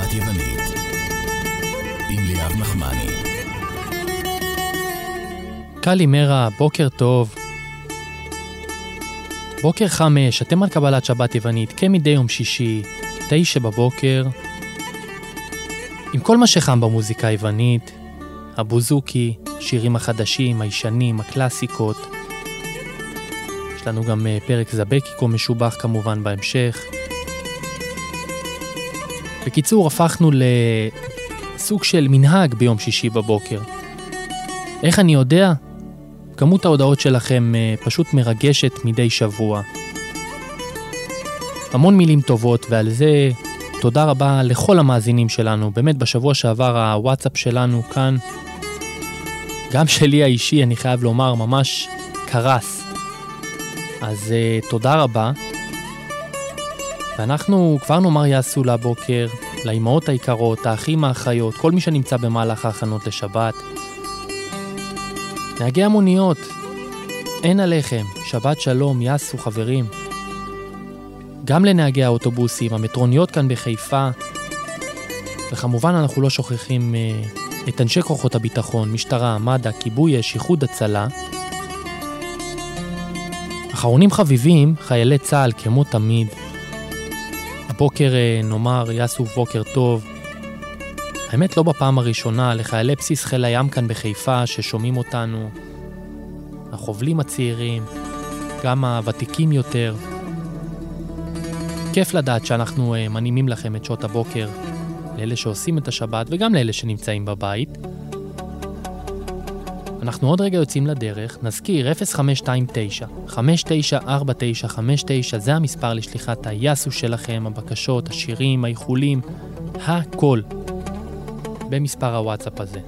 שבת יוונית עם ליאב נחמני. קלימרה, בוקר טוב. בוקר 5, אתם על קבלת שבת יוונית כמדי יום שישי, 9 בבוקר, עם כל מה שחם במוזיקה היוונית, הבוזוקי, שירים החדשים, הישנים, הקלאסיקות. יש לנו גם פרק זבקיקו משובח כמובן בהמשך. בקיצור, הפכנו לסוג של מנהג ביום שישי בבוקר. איך אני יודע? כמות ההודעות שלכם פשוט מרגשת מדי שבוע. המון מילים טובות, ועל זה תודה רבה לכל המאזינים שלנו. באמת בשבוע שעבר הוואטסאפ שלנו כאן, גם שלי האישי, אני חייב לומר, ממש קרס. אז תודה רבה. ואנחנו כבר נאמר יעשו לבוקר, לאמהות היקרות, האחים האחיות, כל מי שנמצא במהלך ההכנות לשבת. נהגי המוניות, אין עליכם, שבת שלום, יעשו חברים. גם לנהגי האוטובוסים, המטרוניות כאן בחיפה, וכמובן אנחנו לא שוכחים את אנשי כוחות הביטחון, משטרה, מד"א, כיבוי אש, איחוד הצלה. אחרונים חביבים, חיילי צה"ל כמו תמיד. הבוקר נאמר יעשו בוקר טוב. האמת לא בפעם הראשונה, לחיילי בסיס חיל הים כאן בחיפה ששומעים אותנו, החובלים הצעירים, גם הוותיקים יותר. כיף לדעת שאנחנו מנימים לכם את שעות הבוקר, לאלה שעושים את השבת וגם לאלה שנמצאים בבית. אנחנו עוד רגע יוצאים לדרך, נזכיר 0529-594959, זה המספר לשליחת היסו שלכם, הבקשות, השירים, האיחולים, הכל. במספר הוואטסאפ הזה.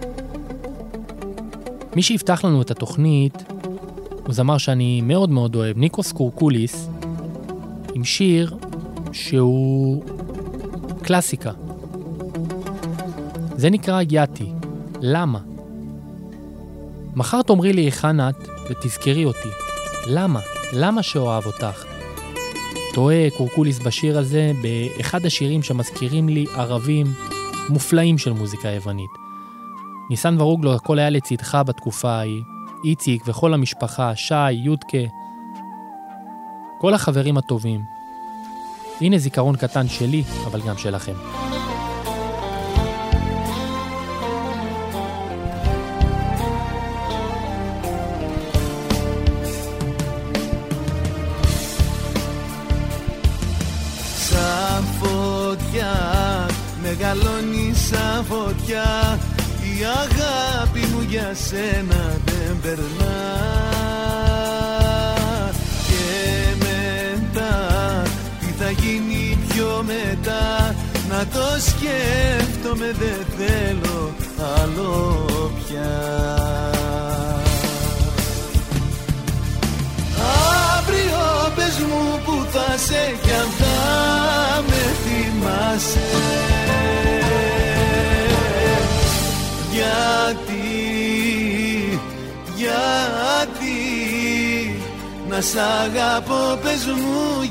מי שיפתח לנו את התוכנית הוא זמר שאני מאוד מאוד אוהב, ניקוס קורקוליס, עם שיר שהוא קלאסיקה. זה נקרא יאטי. למה? מחר תאמרי לי היכן את ותזכרי אותי. למה? למה שאוהב אותך? טועה קורקוליס בשיר הזה באחד השירים שמזכירים לי ערבים מופלאים של מוזיקה יוונית. ניסן ורוגלו, הכל היה לצדך בתקופה ההיא, איציק וכל המשפחה, שי, יודקה, כל החברים הטובים. הנה זיכרון קטן שלי, אבל גם שלכם. Μεγαλώνει σαν φωτιά, η αγάπη μου για σένα δεν περνά. Και μετά, τι θα γίνει πιο μετά, να το σκέφτομαι, δεν θέλω άλλο πια. Αύριο πες μου που θα σε κι αν θα με θυμάσαι. Γιατί να σ' αγαπώ, πες μου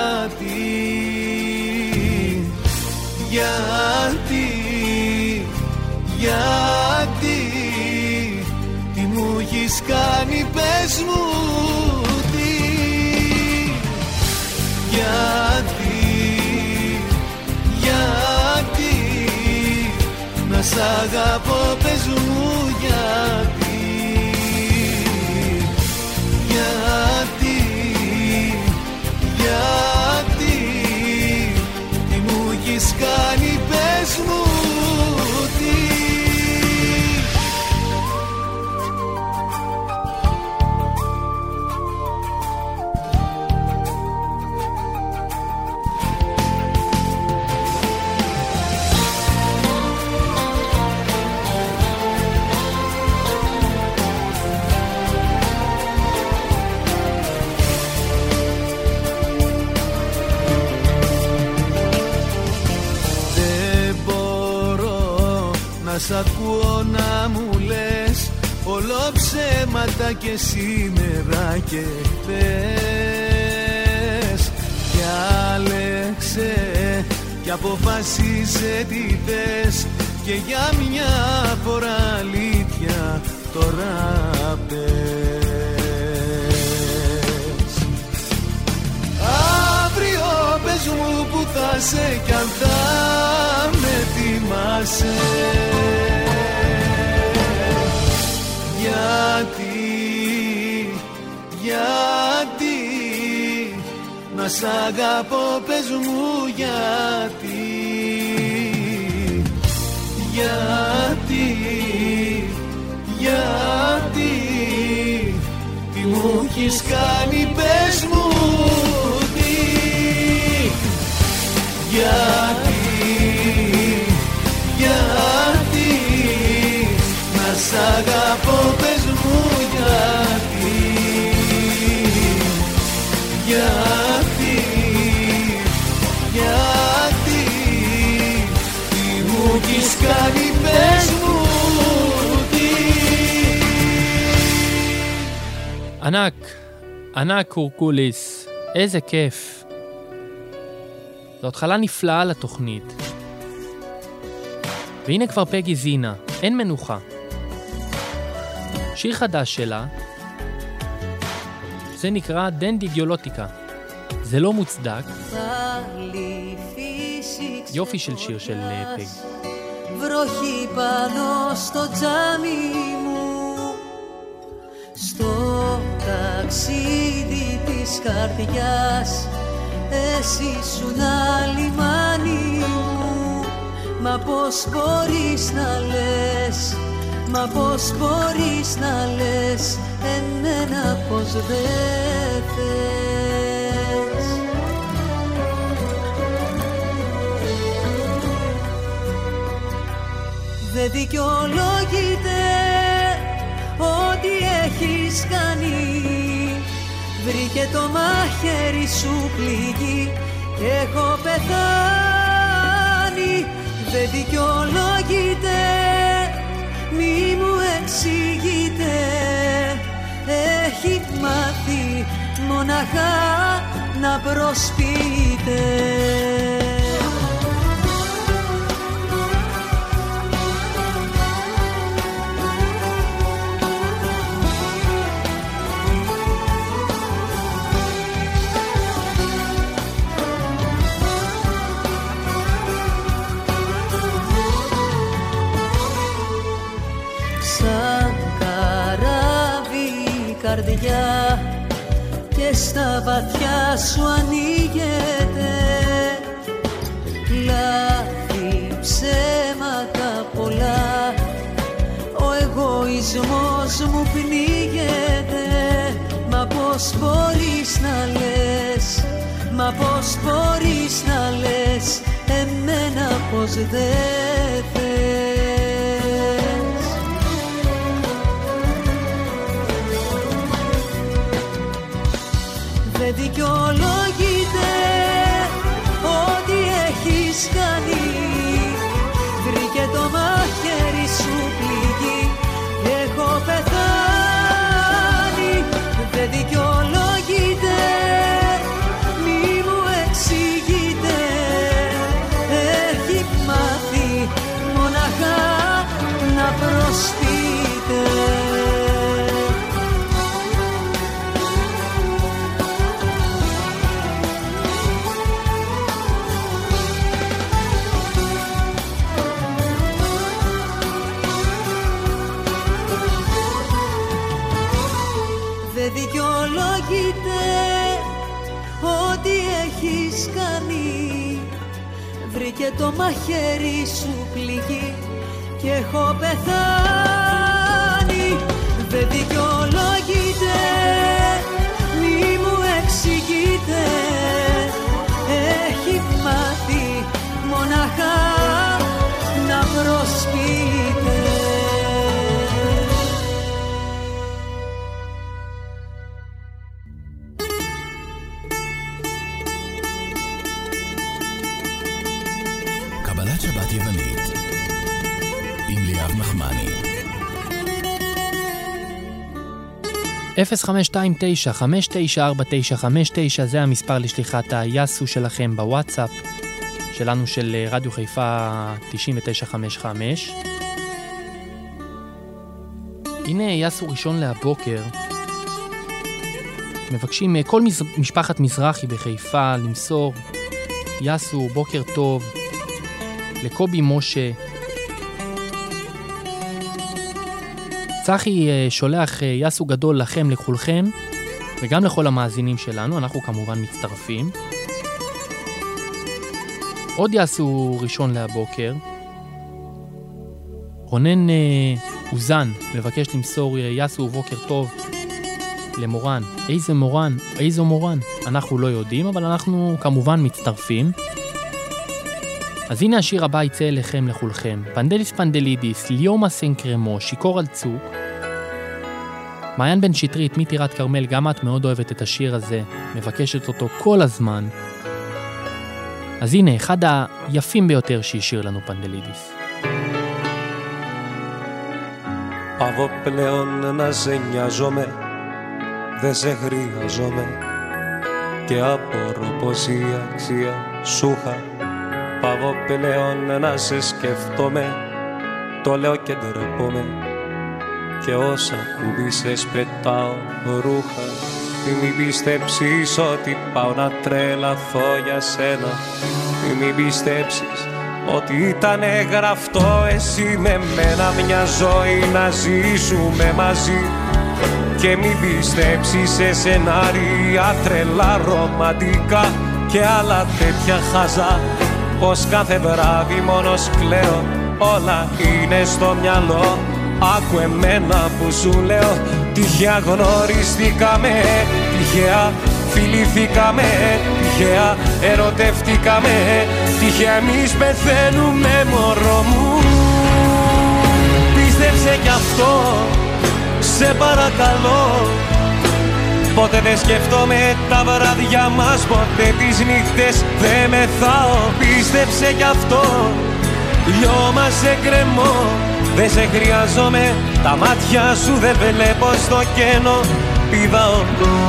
γιατί τι μου έχεις κάνει, πες μου τι, γιατί να σ' αγαπώ, πες μου γιατί τι μου έχεις κάνει, πες μου τι. Σ' ακούω να μου λες όλο ψέματα και σήμερα και χθες. Διάλεξε κι αποφασίσε τι θες και για μια φορά αλήθεια τώρα πες. Αύριο πες μου που θα σε κι αν θα με θυμάσαι. Γιατί να σ' αγαπώ πες μου γιατί τι μου έχεις κάνει πες μου τι. Γιατί να σ' αγαπώ πες μου γιατί τι μου έχεις κάνει πες μου τι. ענק קורקוליס, איזה כיף. זו התחלה נפלאה לתוכנית. והנה כבר פגי זינה, אין מנוחה. שיר חדש שלה, זה נקרא דנדי גיאולוטיקה. זה לא מוצדק. יופי של שיר של פגי. βροχή πάνω στο τζάμι μου, στο ταξίδι της καρδιάς εσύ ήσουν λιμάνι μου. Μα πώς μπορείς να λες, μα πώς μπορείς να λες εμένα πως δεν θες. Δεν δικαιολογείται ό,τι έχεις κάνει. Βρήκε το μαχαίρι σου πληγή και έχω πεθάνει. Δεν δικαιολογείται, μη μου εξηγείτε. Έχει μάθει μοναχά να προσποιείται. Καρδιά και στα βαθιά σου ανοίγεται. Λάθη, ψέματα πολλά, ο εγωισμός μου πνίγεται. Μα πώς μπορείς να λες, μα πώς μπορείς να λες εμένα πως δεν θες. Δεν δικαιολογείται ό,τι έχεις κάνει. Βρήκε το μαχαίρι σου πληγή και έχω πεθάνει. Δεν δικαιολογείται, μη μου εξηγείτε. Έχει μάθει μοναχά να προσποιείται. Δεν δικαιολογείται ό,τι έχεις κάνει. Βρήκε το μαχαίρι σου πληγή και έχω πεθάνει. Δεν δικαιολογείται, μη μου εξηγείτε. Έχει μάθει μοναχά να προσποιείται. קבלת שבת יוונית עם ליאב נחמני. 0529-594959 זה המספר לשליחת היאסו שלכם בוואטסאפ. שלנו של רדיו חיפה 9955. הנה יסו ראשון להבוקר. מבקשים כל משפחת מזרחי בחיפה למסור יסו בוקר טוב לקובי משה. צחי שולח יסו גדול לכם, לכולכם, וגם לכל המאזינים שלנו, אנחנו כמובן מצטרפים. עוד יסו ראשון להבוקר. רונן אוזן מבקש למסור יסו בוקר טוב למורן. איזו מורן? אנחנו לא יודעים, אבל אנחנו כמובן מצטרפים. אז הנה השיר הבא יצא אליכם לכולכם. פנדליס פנדלידיס, ליומה סנקרמו, שיקור על צוק. מעיין בן שטרית מטירת קרמל, גם את מאוד אוהבת את השיר הזה, מבקשת אותו כל הזמן. אז הנה, אחד היפים ביותר שהשאיר לנו פנדלידיס. Πάβω πλέον να σε νοιάζομαι, δεν σε χρειάζομαι και απορώ πως η αξία σου είχα. Πάβω πλέον να σε σκεφτόμαι, το λέω και ντρέπομαι και όσα κουμπίσες πετάω ρούχα. Μην πιστέψεις ότι πάω να τρελαθώ για σένα, μην πιστέψεις ότι ήταν γραφτό εσύ με μένα μια ζωή να ζήσουμε μαζί. Και μην πιστέψεις σε σενάρια τρελά ρομαντικά και άλλα τέτοια χαζά, πως κάθε βράδυ μόνος κλαίω, όλα είναι στο μυαλό. Άκου εμένα που σου λέω, τυχαία γνωριστήκαμε, τυχαία φιλήθηκαμε, τυχαία ερωτευτήκαμε, τυχαία εμείς πεθαίνουμε μωρό μου. Πίστεψε κι αυτό, σε παρακαλώ. Ποτέ δεν σκέφτομαι τα βράδια μας, ποτέ τις νύχτες δεν μεθάω. Πίστεψε κι αυτό, λιώμα σε κρεμώ. Δεν σε χρειάζομαι, τα μάτια σου δεν βλέπω στο κενό. Πηδάω.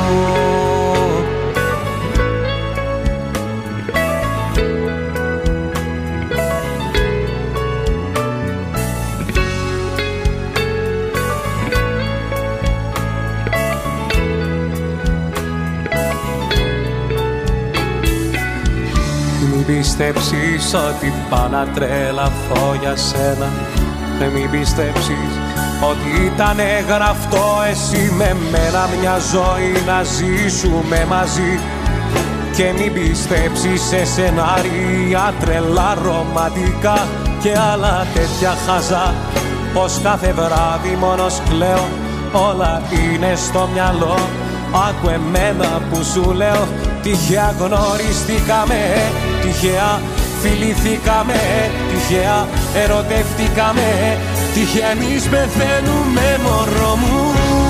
Μην πιστέψεις ότι πάω να τρελαθώ για σένα. Μην πιστέψεις ότι ήταν γραφτό εσύ με μένα μια ζωή να ζήσουμε μαζί. Και μην πιστέψεις σε σενάρια τρελά ρομαντικά και άλλα τέτοια χαζά, πως κάθε βράδυ μόνος κλαίω, όλα είναι στο μυαλό. Άκου εμένα που σου λέω, τυχαία γνωριστήκαμε, τυχαία φιλήθηκαμε, τυχαία ερωτευτήκαμε, τυχαία εμείς πεθαίνουμε μωρό μου.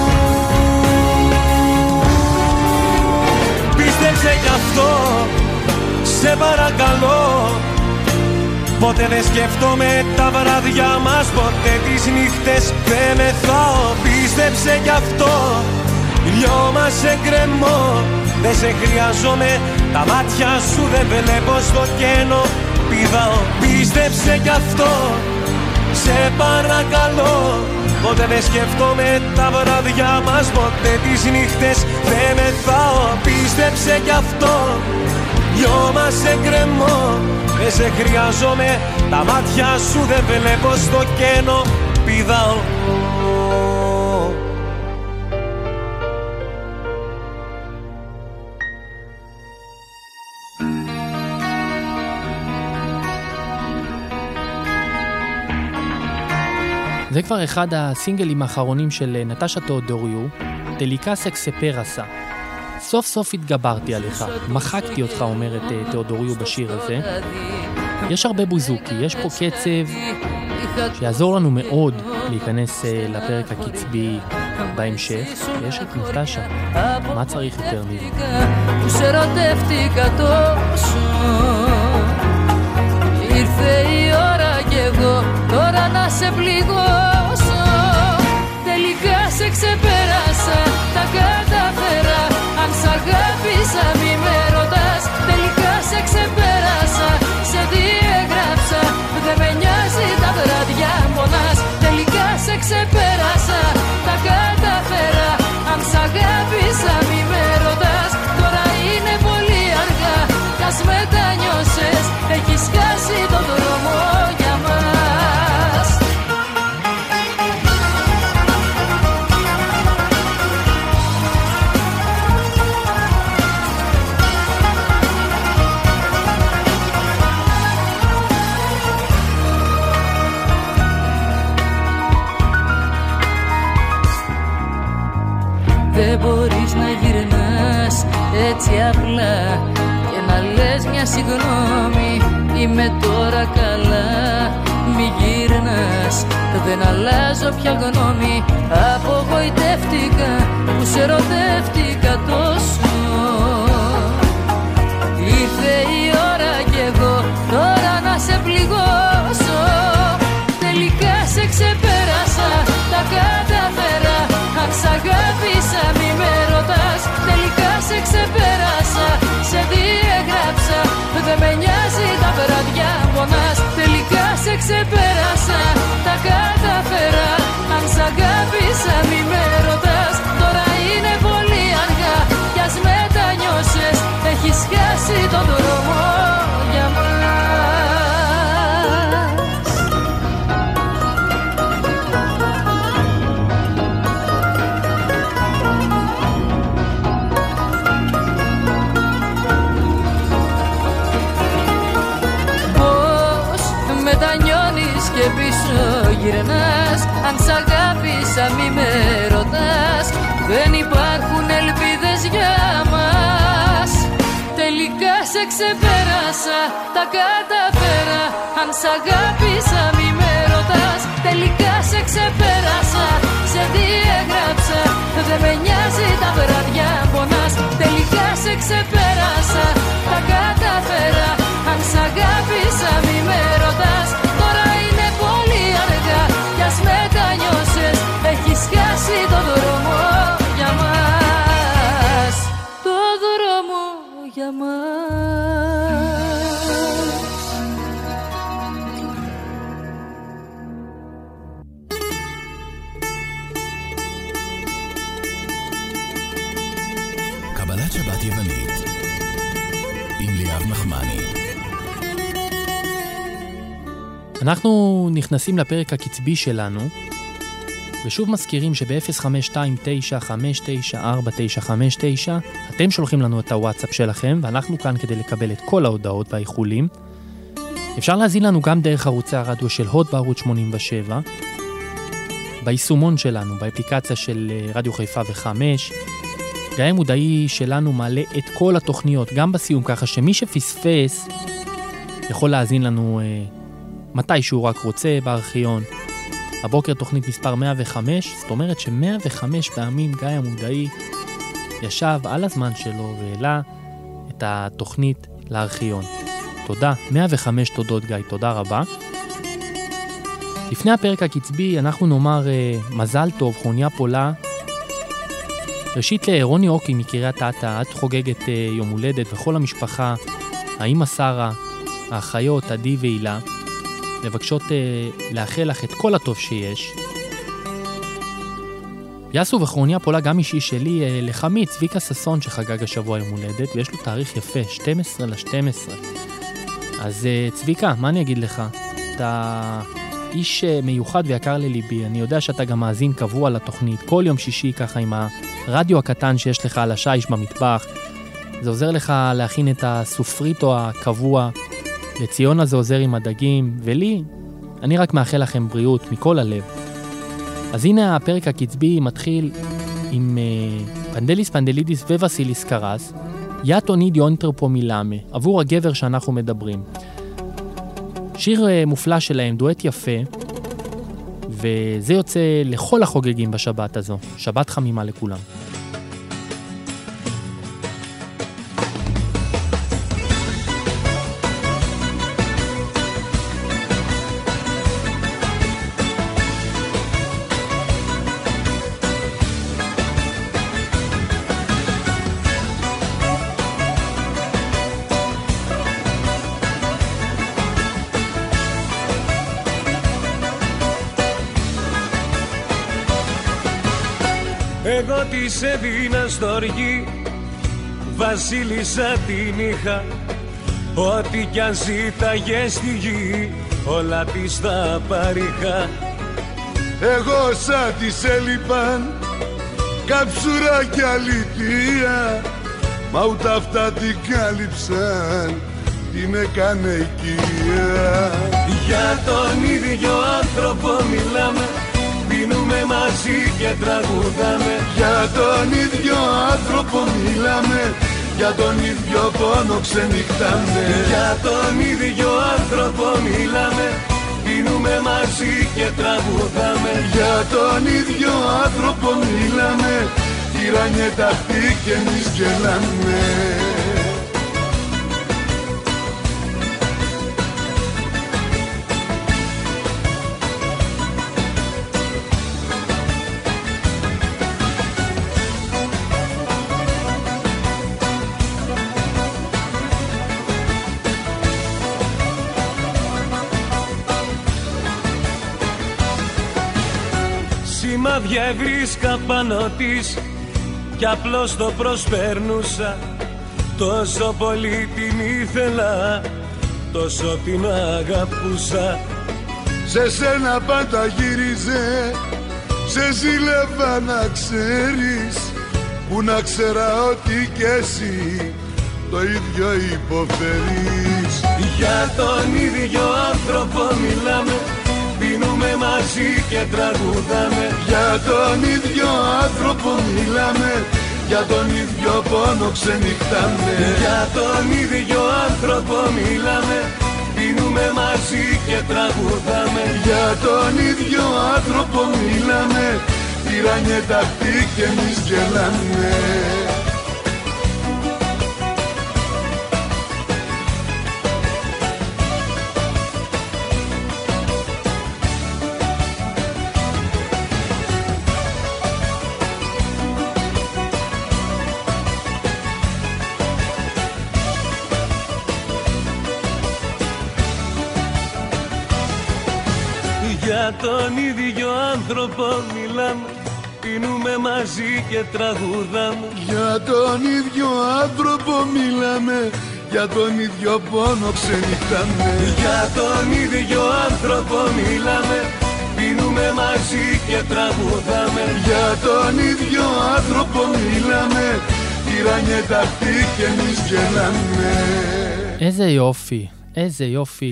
Πίστεψε κι αυτό, σε παρακαλώ. Ποτέ δεν σκέφτομαι τα βράδια μας, ποτέ τις νύχτες δεν μεθάω. Πίστεψε κι αυτό, λιώμα σε κρεμώ. Δεν σε χρειάζομαι, τα μάτια σου δεν βλέπω στο κενό. Πηδάω, πίστεψε κι αυτό, σε παρακαλώ. Ποτέ δεν σκέφτομαι τα βράδια μας, ποτέ τις νύχτες δεν μεθάω. Πίστεψε κι αυτό, λιώμα σε κρεμώ. Δεν σε χρειάζομαι, τα μάτια σου δεν βλέπω στο κενό. Πηδάω. זה כבר אחד הסינגלים האחרונים של נטשה תיאודוריו, דליקה סקספרסה. סוף סוף התגברתי עליך, מחקתי אותך, אומרת תיאודוריו בשיר הזה. יש הרבה בוזוקי, יש פה קצב שיעזור לנו מאוד להיכנס לפרק הקצבי בהמשך. יש את נטשה, מה צריך יותר מזה? Ήρθε η ώρα κι εγώ τώρα να σε πληγώσω. Τελικά σε ξεπέρασα, τα καταφέρα. Αν σ' αγάπησα μη με ρωτάς, τελικά σε ξεπέρασα. Σε έτσι απλά και να λες μια συγγνώμη, είμαι τώρα καλά. Μη γύρνας, δεν αλλάζω πια γνώμη. Απογοητεύτηκα που σε ερωτεύτηκα τόσο. Ήρθε η ώρα κι εγώ τώρα να σε πληγώσω. Τελικά σε ξεπέρασα, τα καταφέρα. Αν σ' αγάπησα μη με ρωτάς. Τελικά σε ξεπέρασα, σε διέγραψα. Δεν με νοιάζει τα βράδια πονάς. Τελικά σε ξεπέρασα, τα καταφέρα. Αν σ' αγάπησα μη με ρωτάς. Τώρα είναι πολύ αργά κι ας μετανιώσες. Έχεις χάσει τον δρόμο για μας. Και πίσω γυρνάς. Αν σ' αγάπησα μη με ρωτάς. Δεν υπάρχουν ελπίδες για μας. Τελικά σε ξεπέρασα, τα καταφέρα. Αν σ' αγάπησα μη με ρωτάς. Τελικά σε ξεπέρασα, σε διέγραψα. Δεν με νοιάζει τα βράδια πονάς. Τελικά σε ξεπέρασα, τα καταφέρα. Αν σ' αγάπησα μη με ρωτάς. Τώρα είναι πολύ αργά κι ας μετανιώσες. Έχεις χάσει το δρόμο για μας. Το δρόμο για μας. קבלת שבת יוונית עם ליאב נחמני. אנחנו נכנסים לפרק הקצבי שלנו, ושוב מזכירים שב-0529594959 אתם שולחים לנו את הוואטסאפ שלכם, ואנחנו כאן כדי לקבל את כל ההודעות והאיחולים. אפשר להזין לנו גם דרך ערוצי הרדיו של הוט בערוץ 87, ביישומון שלנו, באפליקציה של רדיו חיפה ו5. גיא מודעי שלנו מעלה את כל התוכניות, גם בסיום, ככה שמי שפספס יכול להזין לנו מתי שהוא רק רוצה בארכיון. הבוקר תוכנית מספר 105, זאת אומרת ש105 פעמים גיא המודעי ישב על הזמן שלו והעלה את התוכנית לארכיון. תודה, 105 תודות גיא, תודה רבה. לפני הפרק הקצבי אנחנו נאמר מזל טוב, חוניה פולה. ראשית לרוני אוקי מקריית אתא, את חוגגת יום הולדת וכל המשפחה, האמא שרה, האחיות עדי והילה, מבקשות לאחל לך את כל הטוב שיש. יסו וחרוניה פולה גם אישי שלי לחמי צביקה ססון שחגג השבוע יום הולדת, ויש לו תאריך יפה, 12/12. אז צביקה, מה אני אגיד לך? אתה איש מיוחד ויקר לליבי, אני יודע שאתה גם מאזין קבוע לתוכנית, כל יום שישי ככה עם הרדיו הקטן שיש לך על השיש במטבח, זה עוזר לך להכין את הסופריטו הקבוע, לציונה זה עוזר עם הדגים, ולי, אני רק מאחל לכם בריאות מכל הלב. אז הנה הפרק הקצבי מתחיל עם פנדליס פנדלידיס ווסיליס קרס, יאטוניד יונטרפו מילאמה, עבור הגבר שאנחנו מדברים. שיר מופלא שלהם, דואט יפה, וזה יוצא לכל החוגגים בשבת הזו. שבת חמימה לכולם. Εγώ της έδινα στοργή, βασίλισσα την είχα. Ό,τι κι αν ζήταγε στη γη, όλα της τα παρήχα. Εγώ σαν της έλειπαν καψούρα κι αλήθεια, μα ούτε αυτά την κάλυψαν, την έκανε οικία. Για τον ίδιο άνθρωπο μιλάμε, πίνουμε μαζί και τραγουδάμε. Για τον ίδιο άνθρωπο μιλάμε, για τον ίδιο πόνο ξενυχτάμε. Για τον ίδιο άνθρωπο μιλάμε, πίνουμε μαζί και τραγουδάμε. Για τον ίδιο άνθρωπο μιλάμε, τυραννιέται αυτή και εμείς γελάμε. Σημάδια ευρίσκα πάνω της κι απλώς το προσπέρνουσα. Τόσο πολύ την ήθελα, τόσο την αγαπούσα. Σε σένα πάντα γύριζε, σε ζήλευα να ξέρεις, που να ξέρα ότι κι εσύ το ίδιο υποφέρεις. Για τον ίδιο άνθρωπο μιλάμε, πίνουμε μαζί και τραγουδάμε. Για τον ίδιο άνθρωπο μιλάμε, για τον ίδιο πόνο ξενυχτάμε. Για τον ίδιο άνθρωπο μιλάμε, πίνουμε μαζί και τραγουδάμε. Για τον ίδιο άνθρωπο μιλάμε, τυραννιέται αυτή και εμείς γελάμε. Για τον ίδιο άνθρωπο μιλάμε, πίνουμε μαζί και τραγουδάμε. Για τον ίδιο άνθρωπο μιλάμε, για τον ίδιο πόνο ξενυχτάμε. Για τον ίδιο άνθρωπο μιλάμε, πίνουμε μαζί και τραγουδάμε. Για τον ίδιο άνθρωπο μιλάμε, τυραννιέται αυτή και εμείς γελάμε. איזה יופי, איזה יופי.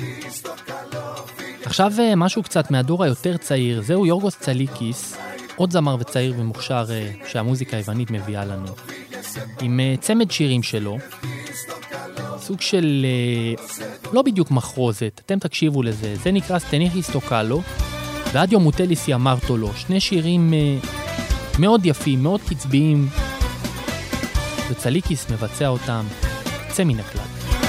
עכשיו משהו קצת מהדור היותר צעיר, זהו יורגוס צליקיס, עוד זמר וצעיר ומוכשר שהמוזיקה היוונית מביאה לנו. עם צמד שירים שלו, סוג של לא בדיוק מחרוזת, אתם תקשיבו לזה, זה נקרא סטניכיסטו קלו, ואדיו מוטליסי אמרתו לו, שני שירים מאוד יפים, מאוד קצביים, וצליקיס מבצע אותם, צא מן הכלל.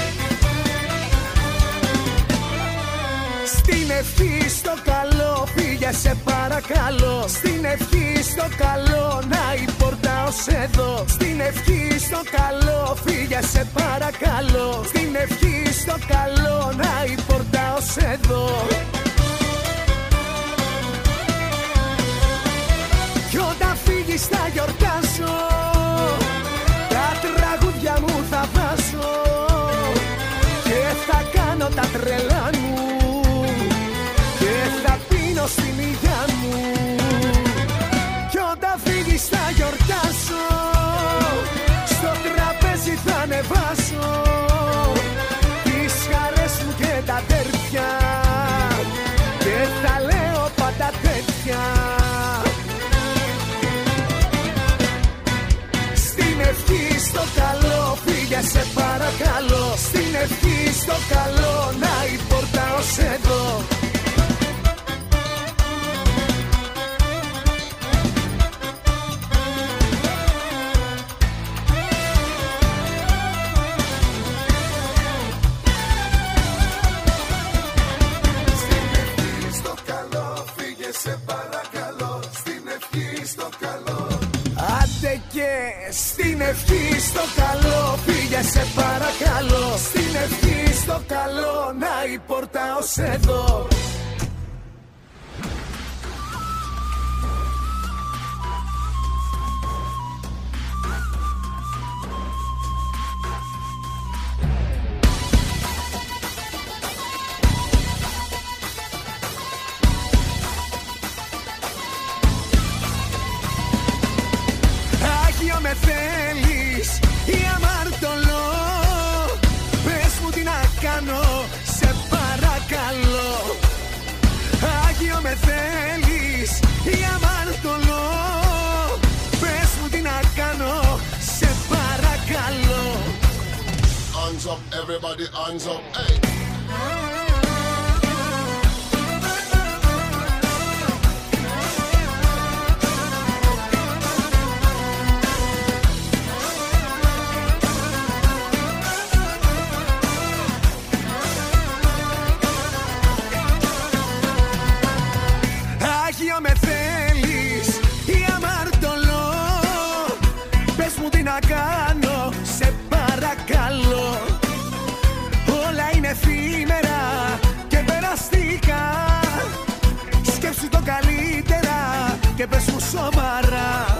Στην ευχή στο καλό φύγε σε παρακαλώ. Στην ευχή στο καλό να η πόρτα ως εδώ. Στην ευχή στο καλό φύγε σε παρακαλώ. Στην ευχή στο καλό να η πόρτα ως εδώ. Κι όταν φύγεις θα γιορτάσω, τα τραγούδια μου θα βάζω και θα κάνω τα τρελά μου και θα πίνω στην υγειά μου. Κι όταν φύγεις θα γιορτάσω, στο τραπέζι θα ανεβάσω τις χαρές μου και τα τέρια και θα λέω πάντα τέτοια. Στην ευχή στο καλό φύγε σε παρακαλώ. Στην ευχή στο καλό να η πόρτα ως εδώ. Στην ευχή στο καλό φύγε σε παρακαλώ. Στην ευχή στο καλό να η πόρτα ως εδώ. Με θέλεις ή αμαρτωλό, πες μου τι να κάνω, σε παρακαλώ. hands up, everybody hands up, hey. Άγιο με θέλεις ή αμαρτωλό, πες μου τι να κάνω, σε παρακαλώ. Όλα είναι εφήμερα και περαστικά, σκέψου το καλύτερα και πες μου σοβαρά.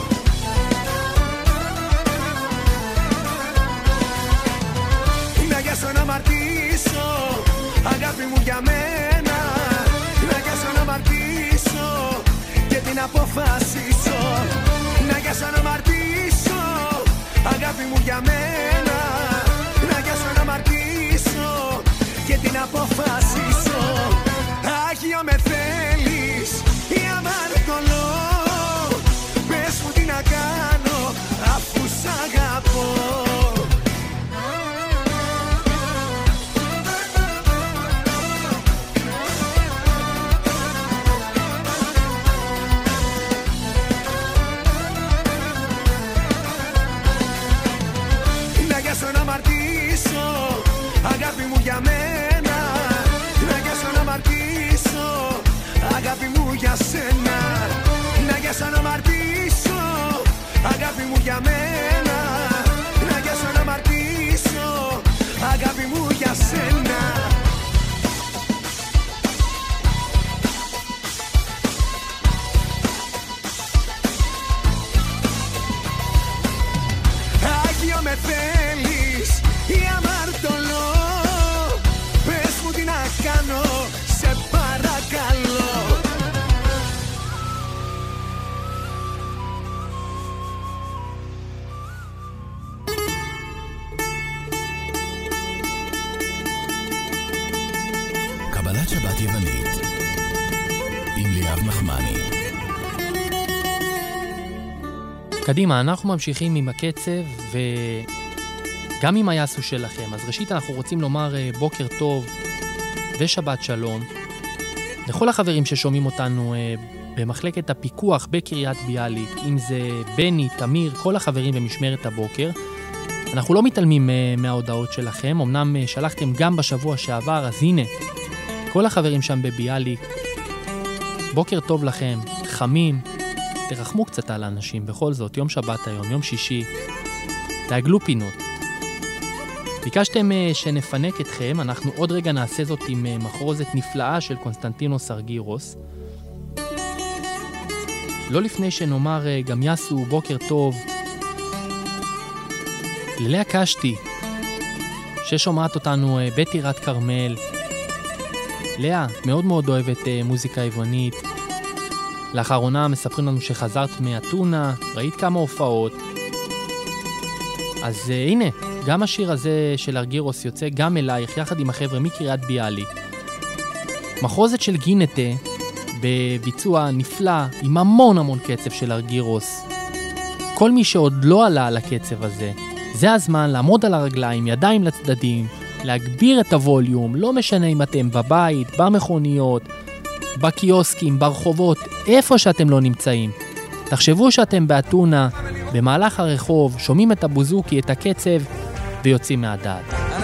Να γιάσω να αμαρτήσω, αγάπη μου για μένα. Να γιάσω να αμαρτήσω και την αποφασίσω. Να γιάσω να αμαρτήσω, αγάπη μου για μένα. Να γιάσω να αμαρτήσω και την αποφασίσω. Άγιο με θέλεις ή αμαρτωλό, πες μου τι να κάνω αφού σ' αγαπώ. Να αμαρτήσω, αγάπη μου για μένα. Να γιάσω να αμαρτήσω, αγάπη μου για σένα. Να γιάσω να αμαρτήσω, αγάπη μου για μένα. Να γιάσω να αμαρτήσω, αγάπη μου για σένα. Άγιο με θέλεις ή αμαρτωλό, πες μου τι να κάνω, σε παρακαλώ. קבלת שבת יוונית עם ליאב נחמני. קדימה, אנחנו ממשיכים עם הקצב וגם עם היסו שלכם. אז ראשית אנחנו רוצים לומר בוקר טוב ושבת שלום לכל החברים ששומעים אותנו במחלקת הפיקוח בקריית ביאליק, אם זה בני, תמיר, כל החברים במשמרת הבוקר. אנחנו לא מתעלמים מההודעות שלכם, אמנם שלחתם גם בשבוע שעבר, אז הנה, כל החברים שם בביאליק, בוקר טוב לכם, חמים, תרחמו קצת על האנשים, בכל זאת, יום שבת היום, יום שישי, תעגלו פינות. ביקשתם שנפנק אתכם, אנחנו עוד רגע נעשה זאת עם מחרוזת נפלאה של קונסטנטינוס ארגירוס. לא לפני שנאמר גם יסו, בוקר טוב, ללאה קשתי, ששומעת אותנו בטירת קרמל. לאה, מאוד מאוד אוהבת מוזיקה יוונית. לאחרונה מספרים לנו שחזרת מאתונה, ראית כמה הופעות. אז הנה, גם השיר הזה של ארגירוס יוצא גם אלייך, יחד עם החבר'ה מקריית ביאליק. מחרוזת של גינטה, בביצוע נפלא, עם המון המון קצב של ארגירוס. כל מי שעוד לא עלה על הקצב הזה, זה הזמן לעמוד על הרגליים, ידיים לצדדים, להגביר את הווליום, לא משנה אם אתם בבית, במכוניות, בקיוסקים, ברחובות, איפה שאתם לא נמצאים. תחשבו שאתם באתונה, במהלך הרחוב, שומעים את הבוזוקי, את הקצב, ויוצאים מהדעת.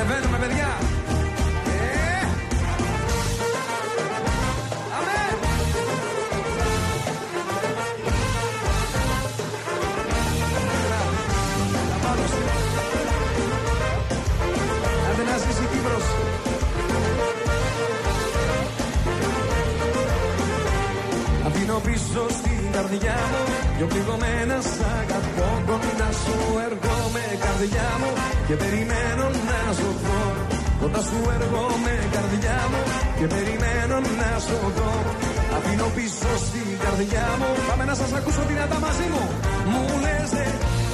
Πίσω στην καρδιά μου, δυο πληγωμένα σ' αγαπώ. Κοντά σου έρχομαι καρδιά μου και περιμένω να σου δω. Κοντά σου έρχομαι καρδιά μου και περιμένω να σου δω. Αφήνω πίσω στην καρδιά μου, πάμε να σας ακούσω δυνατά μαζί μου. Μου λες δε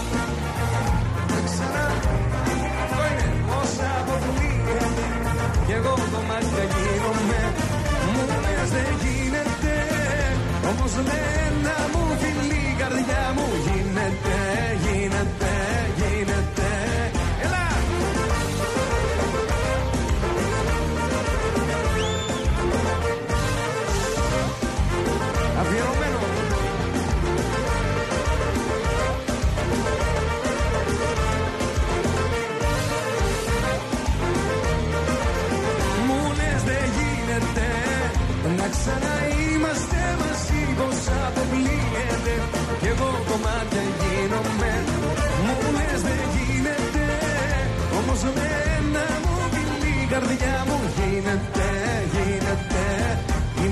ξανά, αυτό είναι όσα αποκλείεται κι εγώ το μάτια γίνομαι. Μου λες δε γίνεται, όμως λένα μου φιλή η καρδιά μου. Γίνεται, γίνεται, γίνεται. Έλα!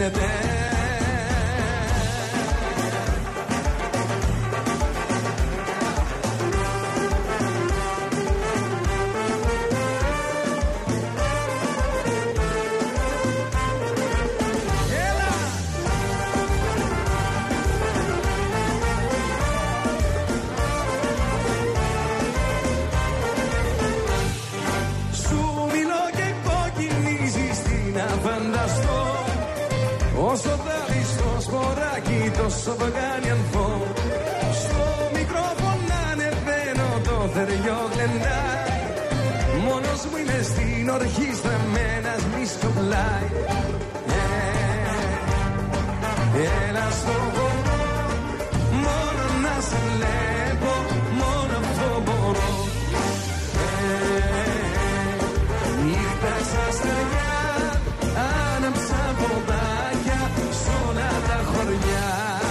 γίνεται. Όσο θα στο σποράκι τόσο βγάλει ανθό. Στο μικρόφωνο ανεβαίνω το θεριό γλεντάει. Μόνος μου είμαι στην ορχήστρα με ένας μίσκο πλάι. Έλα στο χώρο, μόνο να σε βλέπω, μόνο αυτό μπορώ. Ήρθα στα στεριά, άναψα ποδάκια σ' όλα τα χωριά.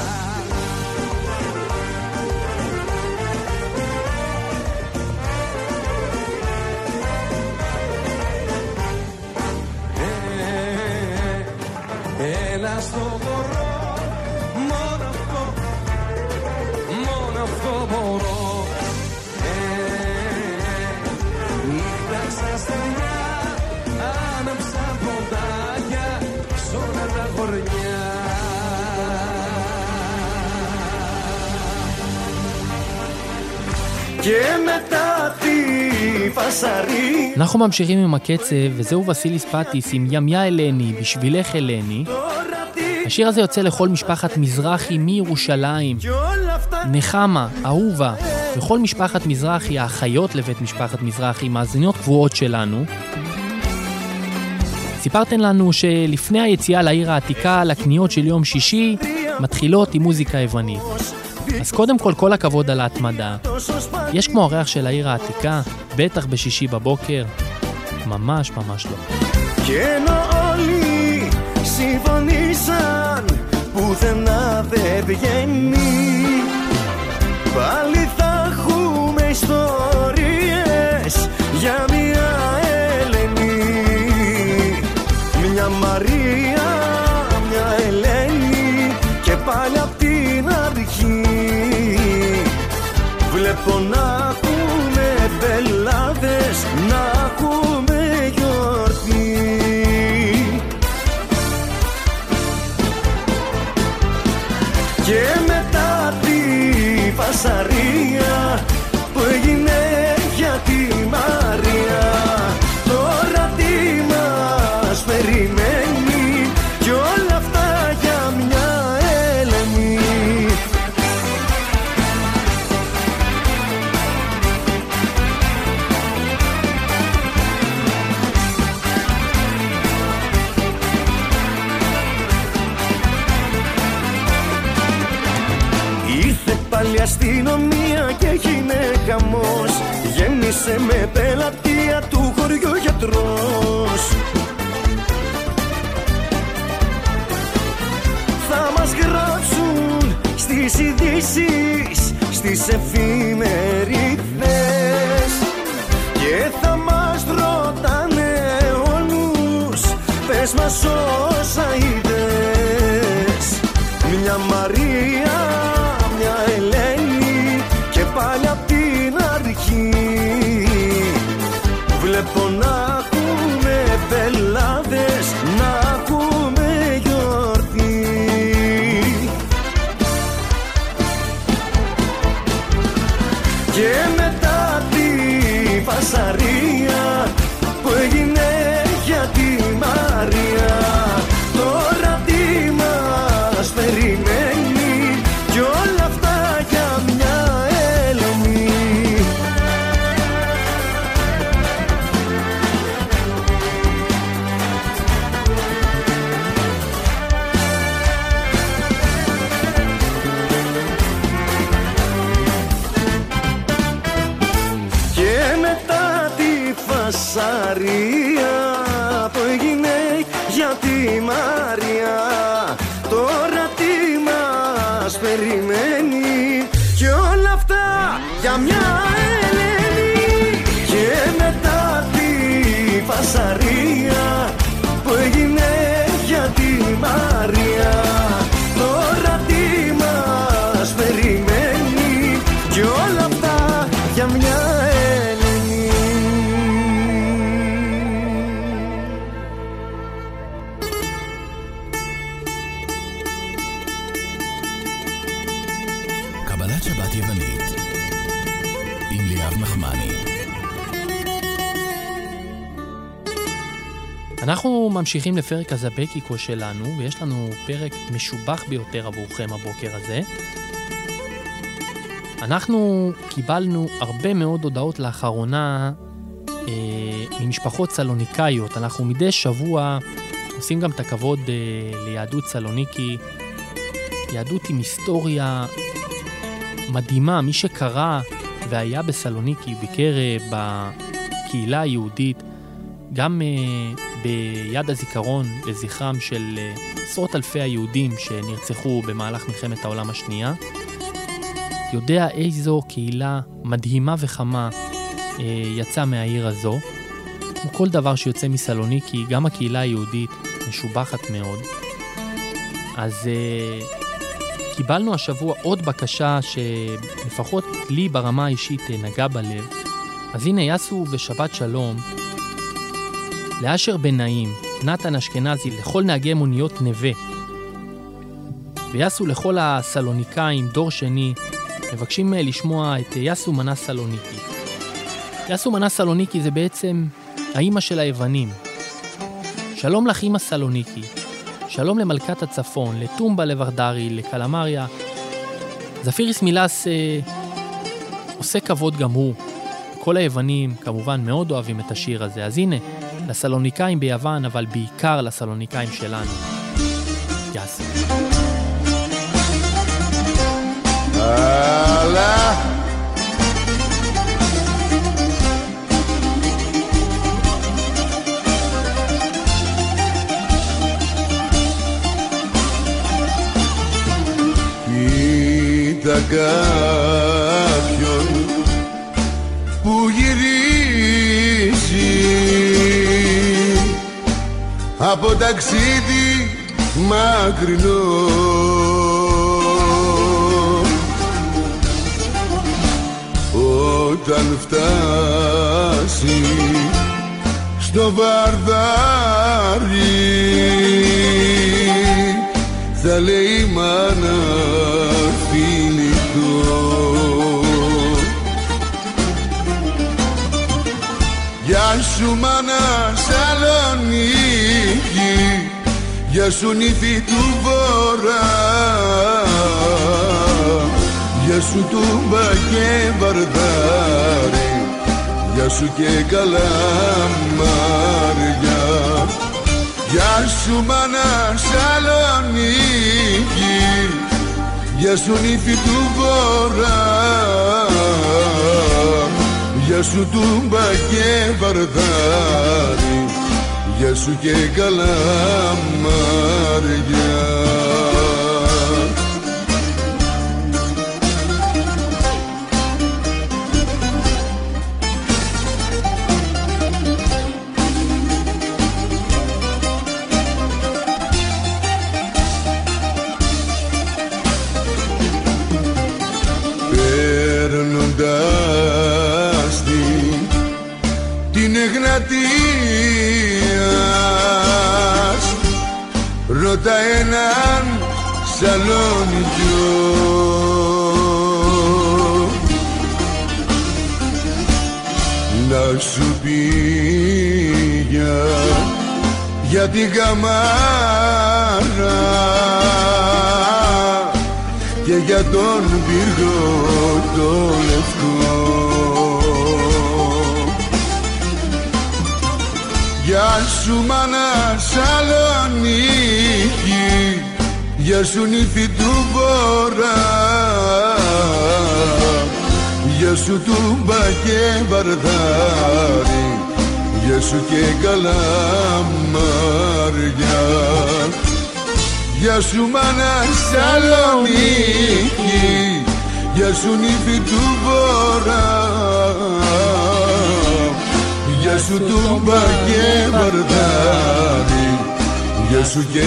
Έλα στο χώρο, μόνο αυτό μπορώ. Ήρθα στα στεριά, άναψα ποδάκια σ' όλα τα χωριά. Και μετά τη φασαρή. אנחנו ממשיכים עם הקצב, וזהו וסיליס פטיס עם ים יא אלני, בשבילך אלני. השיר הזה יוצא לכל משפחת מזרחי מירושלים, נחמה, אהובה, וכל משפחת מזרחי, האחיות לבית משפחת מזרחי, מאזיניות קבועות שלנו. סיפרתם לנו שלפני היציאה לעיר העתיקה, לקניות של יום שישי, מתחילות עם מוזיקה יוונית. אז קודם כל הכבוד על ההתמדה. יש כמו הריח של העיר העתיקה, בטח בשישי בבוקר, ממש ממש לא. Και όλοι συμφωνήσαν πουθενά δεν βγαίνει. Πάλι θα έχουμε ιστορίες για μια Ελένη. Μια Μαρία, μια Ελένη και πάλι απ' την αρχή. Βλέπω να έχουμε μπελάδες, να έχουμε γιορτή. Και μετά τη φασαρία που έγινε για τη Μαρία, τώρα τι μας περιμένει κι όλα αυτά για μια Ελένη. Πάλι αστυνομία και έγινε χαμός. Γέμισε με πελατεία του χωριού γιατρός. Θα μας γράψουν στις ειδήσεις, στις εφημερίδες και θα μας ρωτάνε όλους, πες μας όσα είδες. Μια Μαρία, μια Ελένη και πάλι απ' την αρχή. Βλέπω να ακούμε μπελάδες, να ακούμε γιορτή. Και μετά τη φασαρία που έγινε για τη Μαρία, τώρα τι μας περιμένει κι όλα αυτά για μια Ελένη. Και μετά τη φασαρία που έγινε για τη Μαρία, τώρα τι μας περιμένει κι όλα αυτά για μια Ελένη. Και μετά τη φασαρία που έγινε για τη Μαρία, אנחנו ממשיכים לפרק הזבקיקו שלנו, ויש לנו פרק משובח ביותר עבורכם הבוקר הזה. אנחנו קיבלנו הרבה מאוד הודעות לאחרונה ממשפחות סלוניקאיות. אנחנו מדי שבוע עושים גם את הכבוד ליהדות סלוניקי. יהדות עם היסטוריה מדהימה. מי שקרא והיה בסלוניקי, ביקר בקהילה היהודית, גם ביד הזיכרון לזכרם של עשרות אלפי היהודים שנרצחו במהלך מלחמת העולם השנייה, יודע איזו קהילה מדהימה וחמה יצא מהעיר הזו. וכל דבר שיוצא מסלוניקי, גם הקהילה היהודית משובחת מאוד. אז קיבלנו השבוע עוד בקשה שלפחות לי ברמה האישית נגע בלב. אז הנה יסו ושבת שלום לאשר בן נעים, נתן אשכנזי, לכל נהגי מוניות נווה, ויסו לכל הסלוניקאים, דור שני, מבקשים לשמוע את יסו מנה סלוניקי. יסו מנה סלוניקי זה בעצם האמא של היוונים. שלום לך אמא סלוניקי, שלום למלכת הצפון, לטומבה לוורדרי, לקלמריה. זפיריס מילס עושה כבוד גם הוא. כל היוונים כמובן מאוד אוהבים את השיר הזה. אז הנה, לסלוניקאים ביוון, אבל בעיקר לסלוניקאים שלנו. יסו. הלאה. Κοίτα κάποιον που γυρίζει από ταξίδι μακρινό, όταν φτάσει στο Βαρδάρι θα λέει μάνα φιλικό. Γεια σου μάνα Σαλονίκη, γεια σου νύφη του Βορρά, γεια σου Τούμπα και Βαρδάρι, γεια σου και Καλαμάρια. Γεια σου μάνα Σαλονίκη, γεια σου νύφη του Βορρά, γεια σου Τούμπα και Βαρδάρι, γεια σου και Καλαμάρια. Παίρνοντας την Εγνατίας, ρώτα έναν Σαλονικιό, να σου πει για την Καμάρα και για τον πύργο το λευκό. Γεια σου μάνα Σαλονίκη, γεια σου νύφη του Βορρά, γεια σου Τούμπα και Βαρδάρι, γεια σου και Καλαμάρια. Γεια σου μάνα Σαλονίκη, γεια σου νύφη του Βορρά, γεια σου Τούμπα και Βαρδάρι, γεια σου και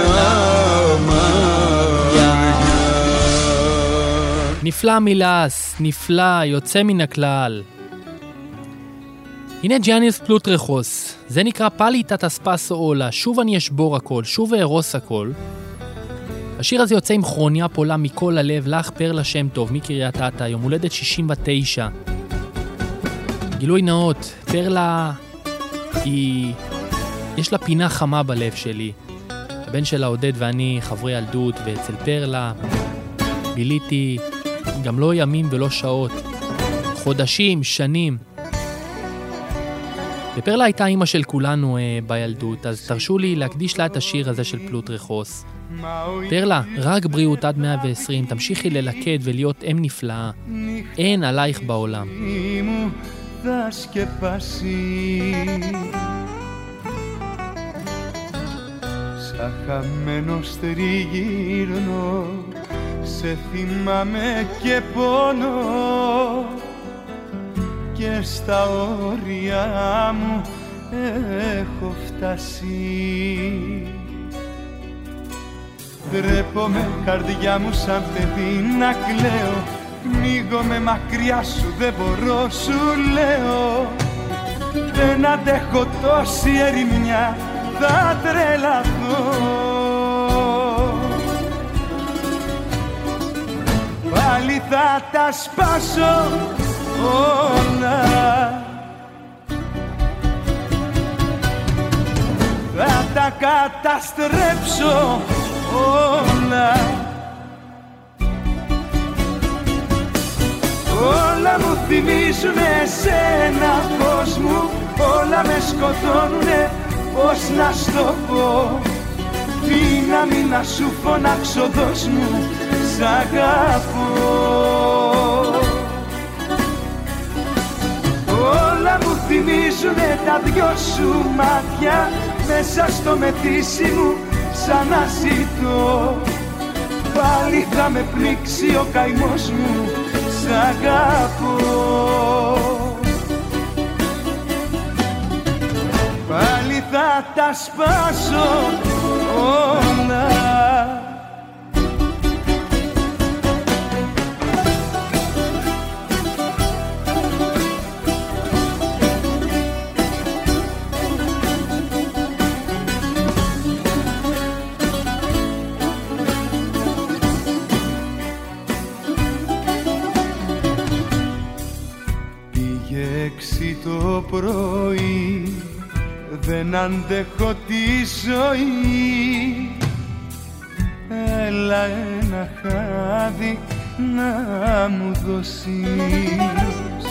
Καλαμάρια. נפלא מילס, נפלא, יוצא מן הכלל. הנה ג'יאניס פלוטרחוס, זה נקרא פליטת אספסו אולה, שוב אני אשבור הכל, שוב ארוס הכל. השיר הזה יוצא עם כרוניה פולה מכל הלב, לך פרלה שם טוב, מקריית אתא, יום הולדת 69. גילוי נאות, פרלה היא יש לה פינה חמה בלב שלי. הבן שלה עודד ואני חברי ילדות, ואצל פרלה ביליתי גם לא ימים ולא שעות, חודשים, שנים. ופרלה הייתה אימא של כולנו בילדות, אז תרשו לי להקדיש לה את השיר הזה של פלוט רחוס. פרלה, רק בריאות עד 120, תמשיכי ללקט ולהיות אם נפלאה. אין עלייך בעולם. Σαν χαμένος τριγύρνω, σε θυμάμαι και πόνο, και στα όρια μου έχω φτάσει. Ντρέπομαι καρδιά μου σαν παιδί να κλαίω, πνίγομαι μακριά σου, δεν μπορώ σου λέω. Δεν αντέχω τόση ερημιά, θα τρελαθώ. Πάλι θα τα σπάσω όλα, θα τα καταστρέψω όλα. Όλα μου θυμίζουν εσένα, πώς μου, όλα με σκοτώνουνε. Πώς να στο πω, δύναμη να σου φωνάξω, δώσ' μου, σ' αγαπώ. Όλα μου θυμίζουνε τα δυο σου μάτια, μέσα στο μεθύσι μου σαν να ζητώ. Πάλι θα με πλήξει ο καημός μου, σ' αγαπώ. Πάλι θα τα σπάσω όλα. Πήγε 6 το πρωί, δεν αντέχω τη ζωή. Έλα ένα χάδι να μου δώσεις.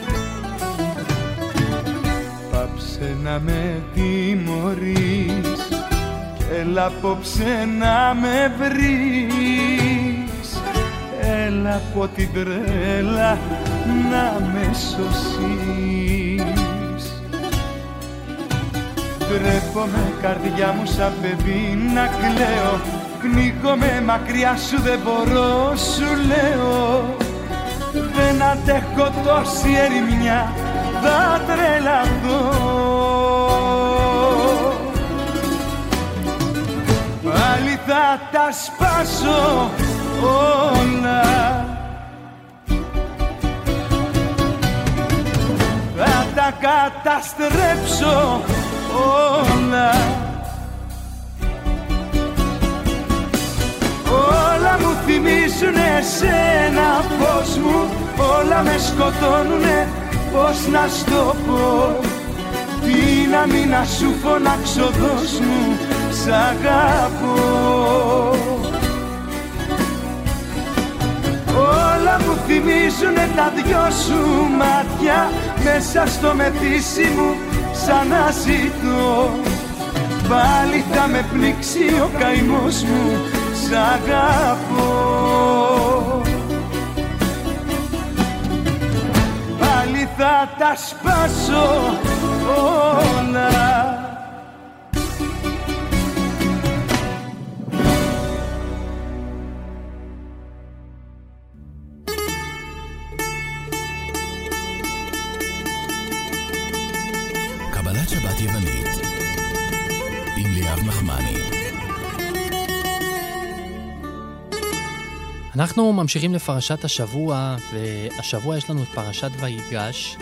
Πάψε να με τιμωρείς και έλα απόψε να με βρεις. Έλα από την τρέλα να με σώσεις. Ντρέπομαι καρδιά μου σαν παιδί να κλαίω, πνίγομαι μακριά σου, δεν μπορώ σου λέω. Δεν αντέχω τόση ερημιά, θα τρελαθώ. Πάλι θα τα σπάσω όλα, θα τα καταστρέψω όλα. Όλα μου θυμίζουν εσένα, πώς μου, όλα με σκοτώνουνε, πώς να στο πω. Δύναμη να σου φωνάξω, δώσ' μου, σ' αγαπώ. Όλα μου θυμίζουνε τα δυο σου μάτια, μέσα στο μεθύσι μου σαν να ζητώ. Πάλι θα με πλήξει ο καημός μου, σ' αγαπώ. Πάλι θα τα σπάσω όλα. קבלת שבת יוונית עם ליאב נחמני. אנחנו ממשיכים לפרשת השבוע, והשבוע יש לנו את פרשת ויגש.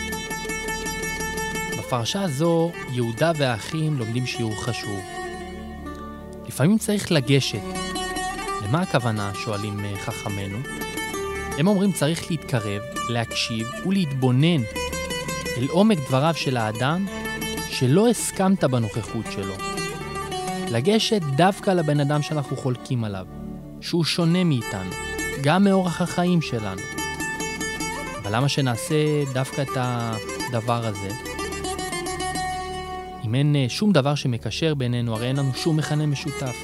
בפרשה הזו יהודה והאחים לומדים שיעור חשוב. לפעמים צריך לגשת. למה הכוונה? שואלים חכמינו. הם אומרים צריך להתקרב, להקשיב ולהתבונן אל עומק דבריו של האדם שלא הסכמת בנוכחות שלו. לגשת דווקא לבן אדם שאנחנו חולקים עליו, שהוא שונה מאיתנו, גם מאורח החיים שלנו. אבל למה שנעשה דווקא את הדבר הזה? אם אין שום דבר שמקשר בינינו, הרי אין לנו שום מכנה משותף.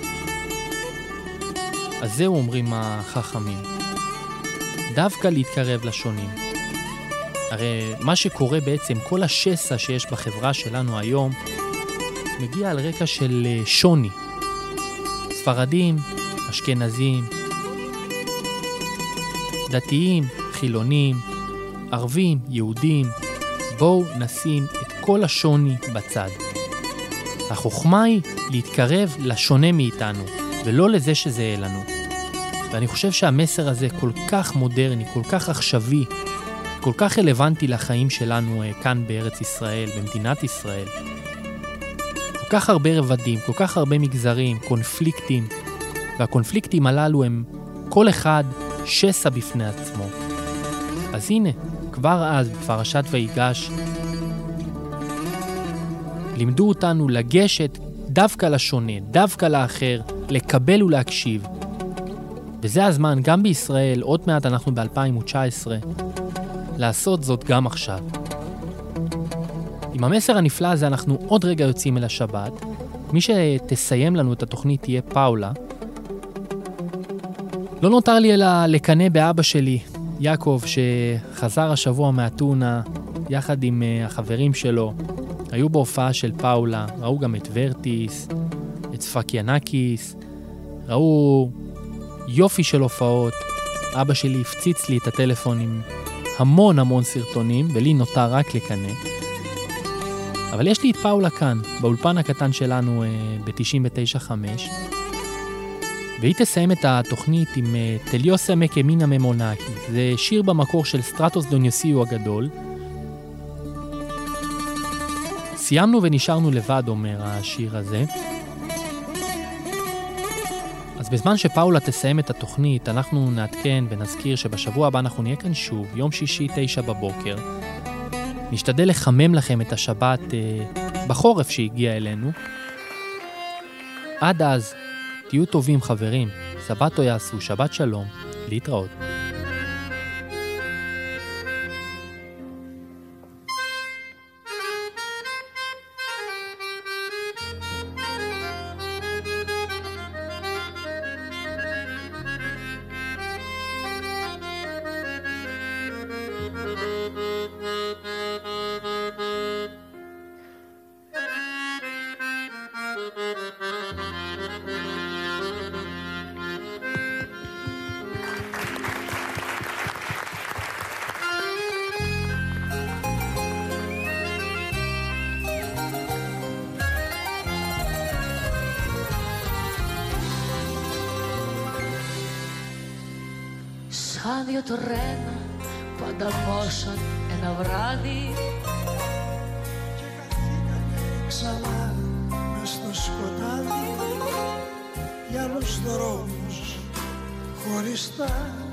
אז זהו אומרים החכמים. דווקא להתקרב לשונים. הרי מה שקורה בעצם, כל השסע שיש בחברה שלנו היום, מגיע על רקע של שוני. ספרדים, אשכנזים, דתיים, חילונים, ערבים, יהודים. בואו נשים את כל השוני בצד. החוכמה היא להתקרב לשונה מאיתנו, ולא לזה שזה לנו. ואני חושב שהמסר הזה כל כך מודרני, כל כך עכשווי, כל כך רלוונטי לחיים שלנו כאן בארץ ישראל, במדינת ישראל. כל כך הרבה רבדים, כל כך הרבה מגזרים, קונפליקטים, והקונפליקטים הללו הם כל אחד שסע בפני עצמו. אז הנה, כבר אז בפרשת ויגש, לימדו אותנו לגשת דווקא לשונה, דווקא לאחר, לקבל ולהקשיב. וזה הזמן, גם בישראל, עוד מעט אנחנו ב-2019, לעשות זאת גם עכשיו. עם המסר הנפלא הזה אנחנו עוד רגע יוצאים אל השבת. מי שתסיים לנו את התוכנית תהיה פאולה. לא נותר לי אלא לקנא באבא שלי, יעקב, שחזר השבוע מאתונה יחד עם החברים שלו. היו בהופעה של פאולה, ראו גם את ורטיס, את ספקיאנקיס, ראו יופי של הופעות. אבא שלי הפציץ לי את הטלפון עם המון סרטונים, ולי נותר רק לקנא. אבל יש לי את פאולה כאן, באולפן הקטן שלנו ב-99.5, והיא תסיים את התוכנית עם תליוסה מקמינה ממונקי. זה שיר במקור של סטרטוס דוניוסיו הגדול. סיימנו ונשארנו לבד, אומר השיר הזה. אז בזמן שפאולה תסיים את התוכנית, אנחנו נעדכן ונזכיר שבשבוע הבא אנחנו נהיה כאן שוב, יום שישי 9 בבוקר. נשתדל לחמם לכם את השבת בחורף שהגיע אלינו. עד אז, תהיו טובים חברים, סבתו יעשו, שבת שלום, להתראות. Σαν δύο τρένα που ανταμώσαν ένα βράδυ και καθήκανε ξανά μες στο σκοτάδι για άλλους δρόμους χωριστά.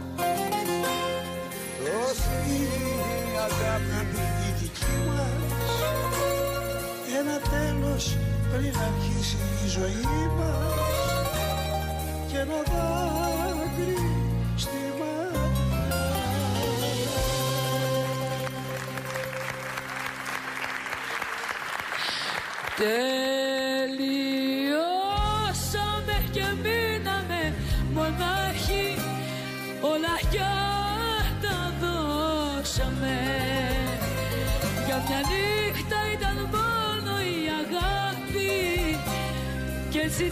Δώσε η αγάπη η δική μας ένα τέλος πριν αρχίσει η ζωή μας και ένα δάκρυ στη τελειώσαμε και μείναμε μονάχοι, όλα πια τα δώσαμε. Για μια νύχτα ήταν μόνο η αγάπη και έτσι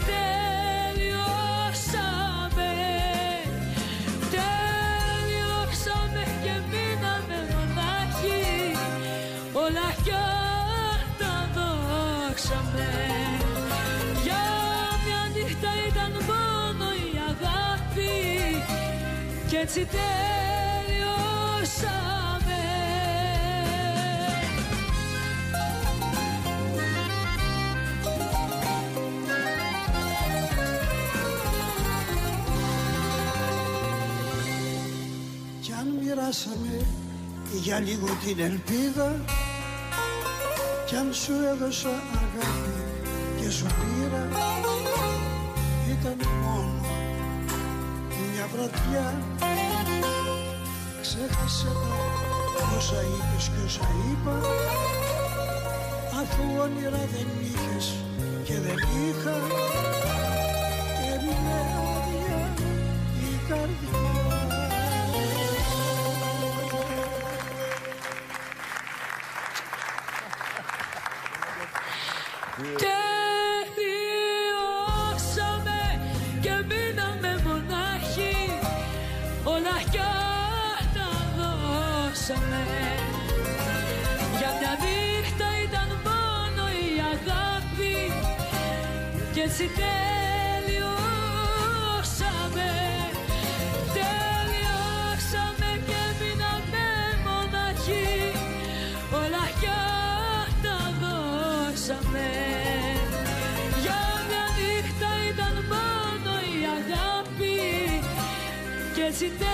τελειώσαμε. Τελειώσαμε και μείναμε μονάχοι, όλα πια για μια νύχτα ήταν μόνο η αγάπη και έτσι τελειώσαμε. Κι αν μοιράσαμε για λίγο την ελπίδα κι αν σου έδωσα αγάπη και σου πήρα, ήταν μόνο μια βραδιά. Ξέχασε τα όσα είπες και όσα είπα, αφού όνειρα δεν είχες και δεν είχα, έμεινε άδεια η καρδιά. Τελειώσαμε και μείναμε μονάχοι, όλα κι τα δώσαμε. Για μια νύχτα ήταν μόνο η αγάπη και έτσι τελειώσαμε. Τελειώσαμε και μείναμε μονάχοι, όλα κι τα δώσαμε. Για μια νύχτα ήταν μόνο η αγάπη και έτσι τελειώσαμε.